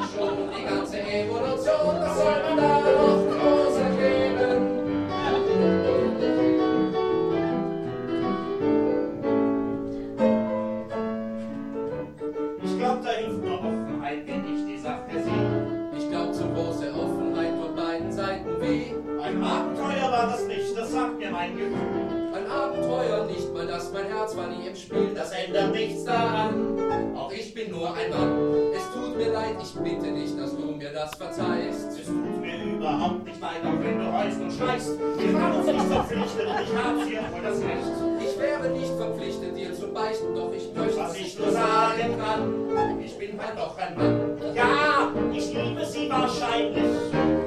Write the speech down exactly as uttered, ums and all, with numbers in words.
schon die ganze Evolution, was soll man da noch groß erkleben? Ich glaub, da hilft nur Offenheit, wenn ich die Sache sehe. Ich glaub, zu große Offenheit tut beiden Seiten weh. Ein Abenteuer war das nicht, das sagt mir mein Gefühl. Ein Abenteuer nicht mal, das mein Herz war nie im Spiel. Das ändert nichts daran. Auch ich bin nur ein Mann. Es tut mir leid, ich bitte dich, dass du mir das verzeihst. Es tut mir überhaupt nicht leid, auch wenn du heulst und schreist. Wir waren uns nicht verpflichtet und ich habe hier wohl das Recht. Ich wäre nicht verpflichtet, dir zu beichten, doch ich möchte, was ich nur sagen kann. Ich bin halt doch ein Mann. Ja, ich liebe sie wahrscheinlich.